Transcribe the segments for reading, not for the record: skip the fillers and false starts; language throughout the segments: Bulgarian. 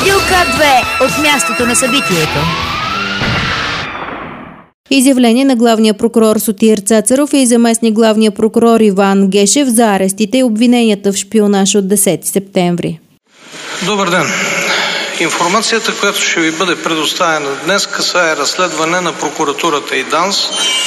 Радио К2 от мястото на събитието. Изявление на главния прокурор Сотир Цацаров и заместник главния прокурор Иван Гешев за арестите и обвиненията в шпионаж от 10 септември. Добър ден! Информацията, която ще ви бъде предоставена днес, касае разследване на прокуратурата и ДАНС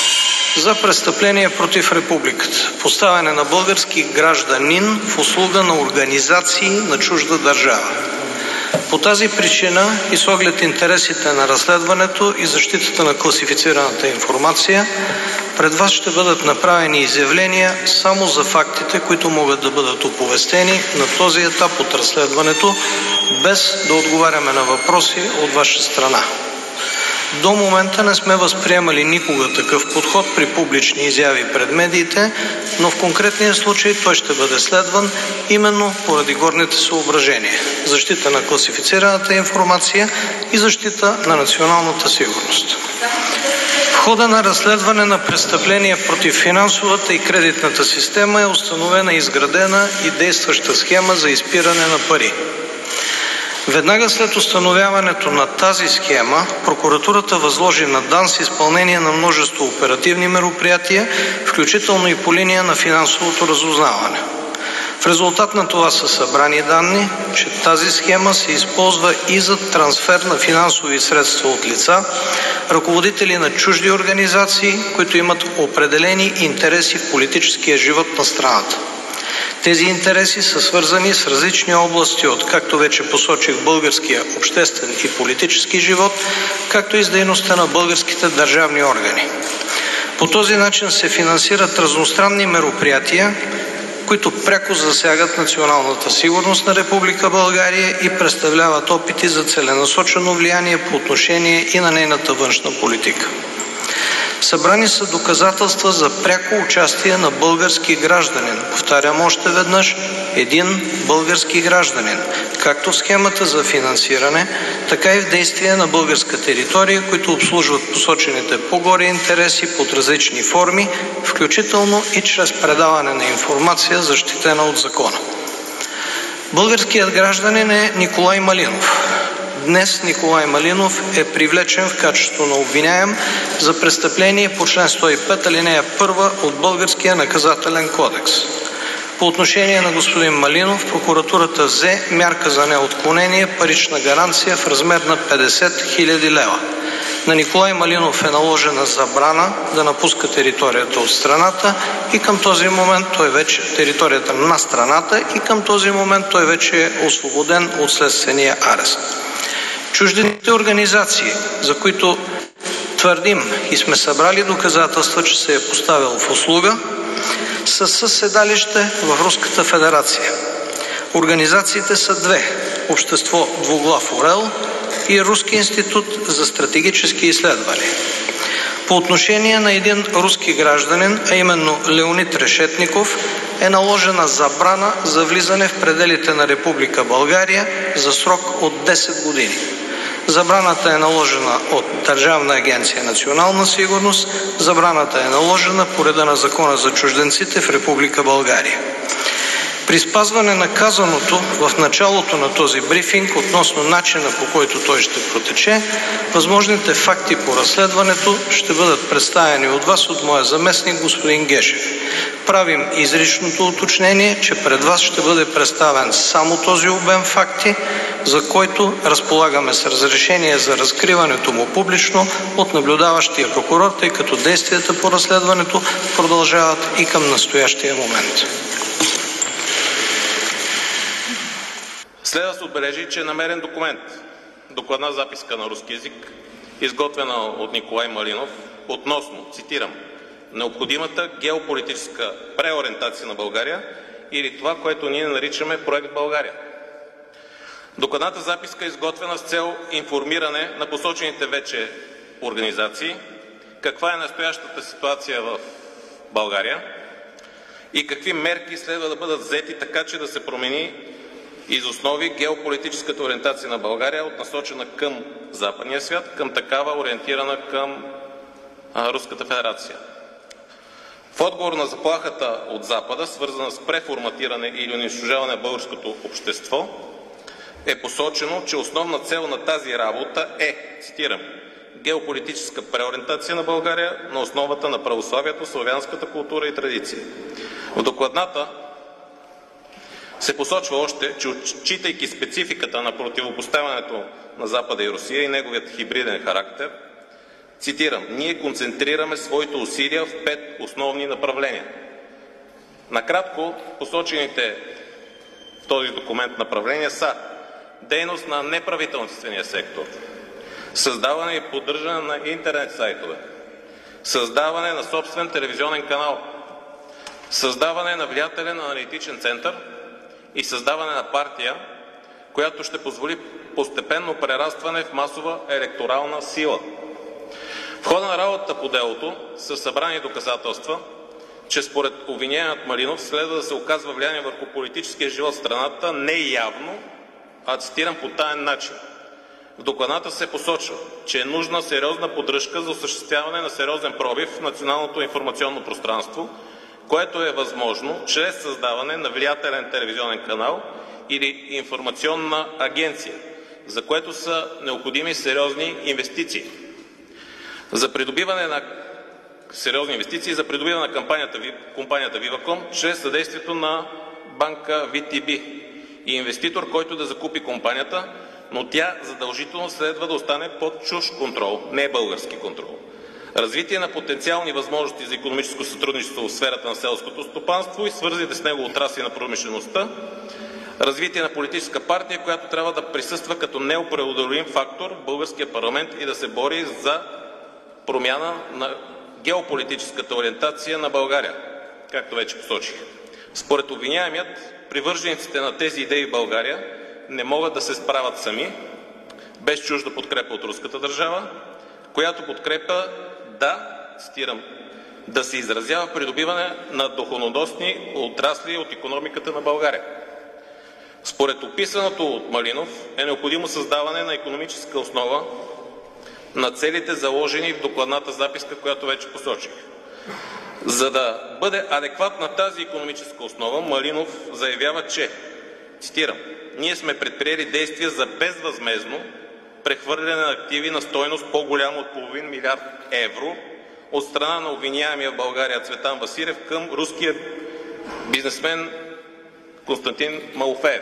за престъпление против републиката, поставяне на български гражданин в услуга на организации на чужда държава. По тази причина и с оглед интересите на разследването и защитата на класифицираната информация, пред вас ще бъдат направени изявления само за фактите, които могат да бъдат оповестени на този етап от разследването, без да отговаряме на въпроси от ваша страна. До момента не сме възприемали никога такъв подход при публични изяви пред медиите, но в конкретния случай той ще бъде следван именно поради горните съображения – защита на класифицираната информация и защита на националната сигурност. В хода на разследване на престъпления против финансовата и кредитната система е установена изградена и действаща схема за изпиране на пари. Веднага след установяването на тази схема, прокуратурата възложи на ДАНС изпълнение на множество оперативни мероприятия, включително и по линия на финансовото разузнаване. В резултат на това са събрани данни, че тази схема се използва и за трансфер на финансови средства от лица, ръководители на чужди организации, които имат определени интереси в политическия живот на страната. Тези интереси са свързани с различни области от, както вече посочих, българския обществен и политически живот, както и с дейността на българските държавни органи. По този начин се финансират разностранни мероприятия, които пряко засягат националната сигурност на Република България и представляват опити за целенасочено влияние по отношение и на нейната външна политика. Събрани са доказателства за пряко участие на български гражданин. Повтарям още веднъж, един български гражданин, както в схемата за финансиране, така и в действия на българска територия, които обслужват посочените по-горе интереси под различни форми, включително и чрез предаване на информация, защитена от закона. Българският гражданин е Николай Малинов. Днес Николай Малинов е привлечен в качеството на обвиняем за престъпление по член 105, алинея 1 от Българския наказателен кодекс. По отношение на господин Малинов, прокуратурата взе мярка за неотклонение, парична гаранция в размер на 50 000 лева. На Николай Малинов е наложена забрана да напуска територията от страната и към този момент той вече територията на страната и към този момент той вече е освободен от следствения арест. Чуждите организации, за които твърдим и сме събрали доказателства, че се е поставил в услуга, са със седалище в Руската федерация. Организациите са две – Общество Двуглав орел и Руски институт за стратегически изследвания. По отношение на един руски гражданин, а именно Леонид Решетников, е наложена забрана за влизане в пределите на Република България за срок от 10 години. Забраната е наложена от Държавна агенция национална сигурност. Забраната е наложена по реда на Закона за чужденците в Република България. При спазване на казаното в началото на този брифинг относно начина, по който той ще протече, възможните факти по разследването ще бъдат представени от вас, от моя заместник господин Гешев. Правим изричното уточнение, че пред вас ще бъде представен само този обем факти, за който разполагаме с разрешение за разкриването му публично от наблюдаващия прокурор, тъй като действията по разследването продължават и към настоящия момент. Следва да се отбележи, че е намерен документ, докладна записка на руски език, изготвена от Николай Малинов, относно, цитирам, необходимата геополитическа преориентация на България или това, което ние наричаме Проект България. Докладната записка е изготвена с цел информиране на посочените вече организации, каква е настоящата ситуация в България и какви мерки следва да бъдат взети така, че да се промени из основи геополитическата ориентация на България от насочена към западния свят, към такава ориентирана към Руската федерация. В отговор на заплахата от Запада, свързана с преформатиране или унищожаване на българското общество, е посочено, че основна цел на тази работа е, цитирам, геополитическа преориентация на България на основата на православието, славянската култура и традиция. В докладната се посочва още, че отчитайки спецификата на противопоставянето на Запада и Русия и неговият хибриден характер, цитирам, ние концентрираме своите усилия в 5 основни направления. Накратко, посочените в този документ направления са дейност на неправителствения сектор, създаване и поддържане на интернет сайтове, създаване на собствен телевизионен канал, създаване на влиятелен аналитичен център и създаване на партия, която ще позволи постепенно прерастване в масова електорална сила. В хода на работата по делото са събрани доказателства, че според обвиняемият Малинов следва да се оказва влияние върху политическия живот в страната не явно, а цитирам по таен начин. В докладната се посочва, че е нужна сериозна поддръжка за осъществяване на сериозен пробив в националното информационно пространство, което е възможно чрез създаване на влиятелен телевизионен канал или информационна агенция, за което са необходими сериозни инвестиции. За придобиване на компанията Viva.com чрез съдействието на банка VTB и инвеститор, който да закупи компанията, но тя задължително следва да остане под чужд контрол, не български контрол. Развитие на потенциални възможности за икономическо сътрудничество в сферата на селското стопанство и свързаните с него отрасли на промишлеността. Развитие на политическа партия, която трябва да присъства като неопреодолим фактор в българския парламент и да се бори за промяна на геополитическата ориентация на България, както вече посочих. Според обвиняемият, привържениците на тези идеи в България не могат да се справят сами, без чужда подкрепа от руската държава, която подкрепа цитирам, да се изразява в придобиване на доходоносни отрасли от икономиката на България. Според описаното от Малинов е необходимо създаване на икономическа основа на целите, заложени в докладната записка, която вече посочих. За да бъде адекватна тази икономическа основа, Малинов заявява, че, цитирам, ние сме предприели действия за безвъзмездно прехвърляне на активи на стойност по-голямо от половин милиард евро от страна на обвиняемия в България Цветан Василев към руския бизнесмен Константин Малофеев.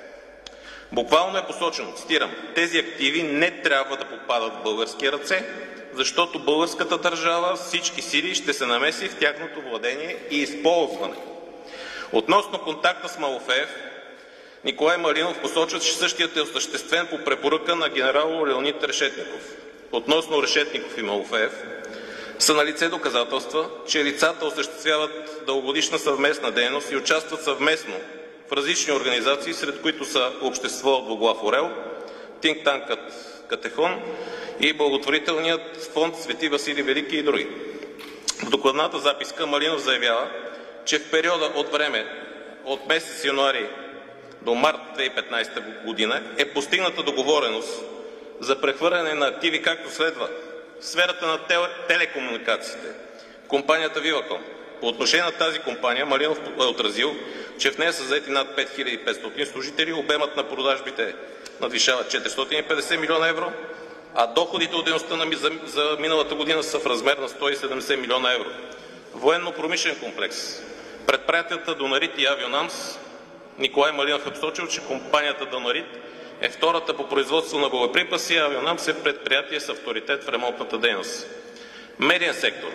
Буквално е посочено, цитирам, тези активи не трябва да попадат в български ръце, защото българската държава с всички сили ще се намеси в тяхното владение и използване. Относно контакта с Малофеев, Николай Малинов посочва, че същият е осъществен по препоръка на генерал Леонид Решетников. Относно Решетников и Малофеев са налице доказателства, че лицата осъществяват дългогодишна съвместна дейност и участват съвместно в различни организации, сред които са Общество от Двуглав орел, Тинктанкът Катехон и благотворителният фонд Свети Василий Велики и други. В докладната записка Малинов заявява, че в периода от време от месец януари до март 2015 година е постигната договореност за прехвърляне на активи както следва. В сферата на телекомуникациите компанията Viva.com. По отношение на тази компания Малинов е отразил, че в нея са заети над 5500 служители, обемът на продажбите надвишава 450 милиона евро, а доходите от дейността за миналата година са в размер на 170 милиона евро. Военно-промишлен комплекс. Предприятията Донарит и Авионамс. Николай Малинов е посочил, че компанията Донарит е втората по производство на боеприпаси, а Авионамс е предприятие с авторитет в ремонтната дейност. Медиен сектор.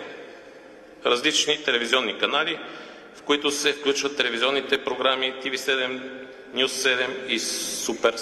Различни телевизионни канали, в които се включват телевизионните програми TV7, News 7 и Супер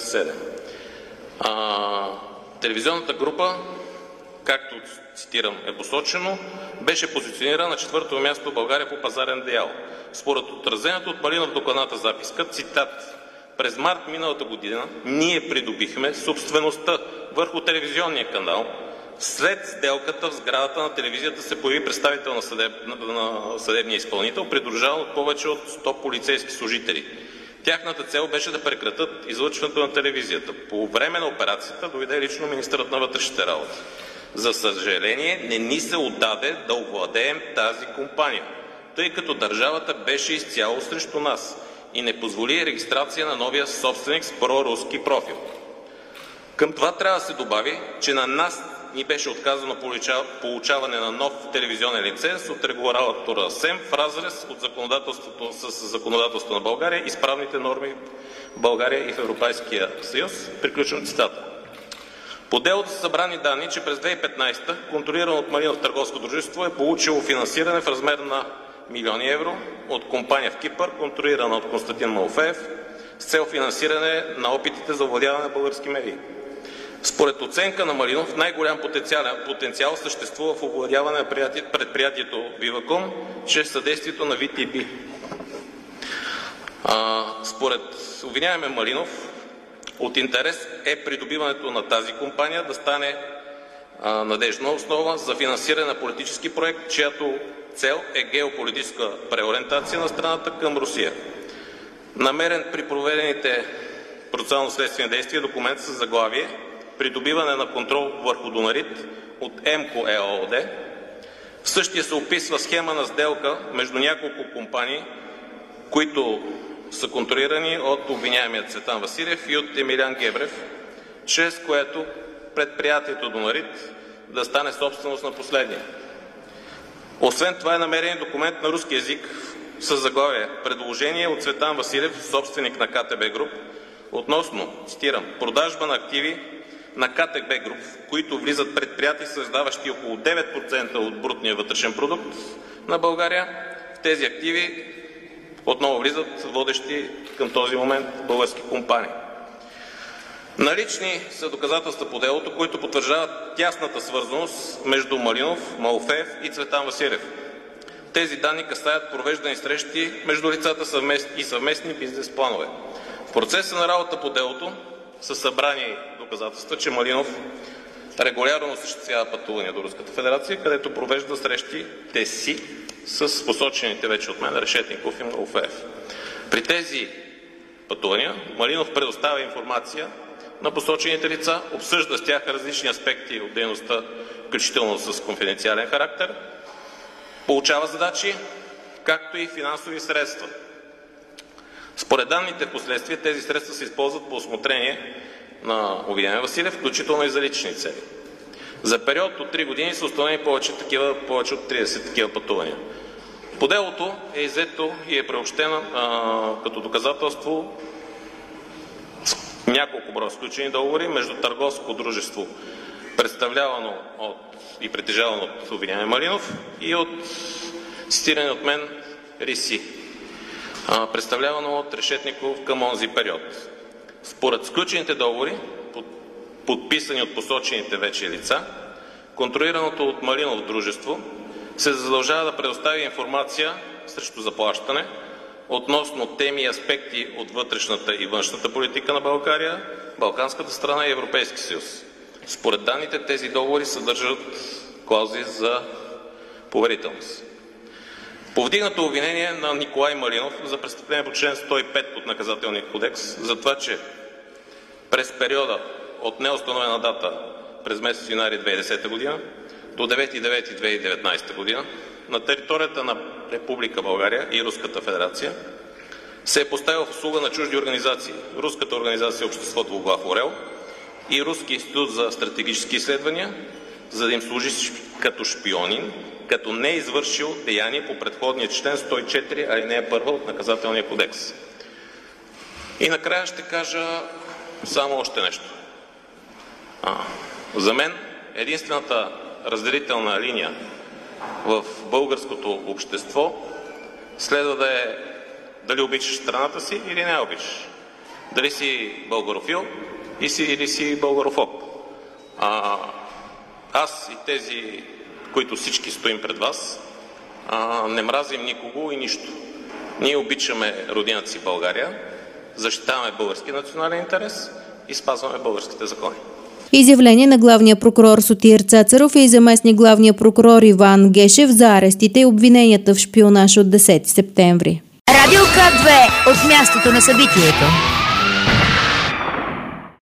7. Телевизионната група, както цитирам е посочено, беше позиционирана на 4-то място в България по пазарен дял. Според отразеното от Малинов в докладната записка, цитат, през март миналата година ние придобихме собствеността върху телевизионния канал. След сделката в сградата на телевизията се появи представител на съдебния изпълнител, придружаван от повече от 100 полицейски служители. Тяхната цел беше да прекратят излъчването на телевизията. По време на операцията дойде лично министърът на вътрешните работи. За съжаление, не ни се отдаде да овладеем тази компания, тъй като държавата беше изцяло срещу нас. и не позволи регистрация на новия собственик с проруски профил. Към това трябва да се добави, че на нас ни беше отказано получаване на нов телевизионен лиценз от регулатора СЕМ в разрез от законодателството на България и с правните норми в България и в Европейския съюз. Приключвам цитата. По делото са събрани данни, че през 2015 контролирано от Малинов търговско дружество е получило финансиране в размер на милиони евро от компания в Кипър, контролирана от Константин Малофеев, с цел финансиране на опитите за овладяване на български медии. Според оценка на Малинов, най-голям потенциал съществува в овладяване на предприятието Виваком чрез съдействието на VTB. Според обвиняемия Малинов, от интерес е придобиването на тази компания да стане надеждна основа за финансиране на политически проект, чиято цел е геополитическа преориентация на страната към Русия. Намерен при проведените процесуално-следствени действия документ с заглавие "Придобиване на контрол върху Донарит" от ЕМКО ЕООД. В същия се описва схема на сделка между няколко компании, които са контролирани от обвиняемия Цветан Василев и от Емилиан Гебрев, чрез което предприятието Донарит да стане собственост на последния. Освен това е намерен документ на руски език с заглавие "Предложение от Цветан Василев, собственик на КТБ Груп, относно, цитирам, продажба на активи на КТБ Груп, в които влизат предприятия, създаващи около 9% от брутния вътрешен продукт на България. В тези активи отново влизат водещи към този момент български компании. Налични са доказателства по делото, които потвърждават тясната свързаност между Малинов, Малофеев и Цветан Василев. Тези данни касаят провеждани срещи между лицата и съвместни бизнес планове. В процеса на работа по делото са събрани доказателства, че Малинов регулярно осъществява пътувания до Руската федерация, където провежда срещите си с посочените вече от мен Решетников и Малофеев. При тези пътувания Малинов предоставя информация на посочените лица, обсъжда с тях различни аспекти от дейността, включително с конфиденциален характер, получава задачи, както и финансови средства. Според данните в последствие тези средства се използват по усмотрение на обвиняемия Василев, включително и за лични цели. За период от 3 години са установени повече от 30 такива пътувания. По делото е иззето и е приобщено като доказателство няколко броя сключени договори между търговско дружество, представлявано и притежавано от обвиняемия Малинов, и от цитирани от мен РИСИ, представлявано от Решетников към онзи период. Според сключените договори, подписани от посочените вече лица, контролираното от Малинов дружество се задължава да предостави информация срещу заплащане относно теми и аспекти от вътрешната и външната политика на България, Балканската страна и Европейски съюз. Според данните тези договори съдържат клаузи за поверителност. Повдигнато обвинение на Николай Малинов за престъпление по член 105 от Наказателния кодекс за това, че през периода от неустановена дата през месец януари 2010 година до 9.9.2019 година на територията на Република България и Руската федерация се е поставил в услуга на чужди организации. Руската организация Общество Двуглав орел и Руски институт за стратегически изследвания, за да им служи като шпионин, като не е извършил деяние по предходния член 104, алинея 1 от Наказателния кодекс. И накрая ще кажа само още нещо. За мен единствената разделителна линия в българското общество следва да е дали обичаш страната си или не обичаш. Дали си българофил или си българофоб. Аз и тези, които всички стоим пред вас, не мразим никого и нищо. Ние обичаме родината си България, защитаваме български национален интерес и спазваме българските закони. Изявление на главния прокурор Сотир Цацаров и заместник главния прокурор Иван Гешев за арестите и обвиненията в шпионаж от 10 септември. Радио К2 от мястото на събитието.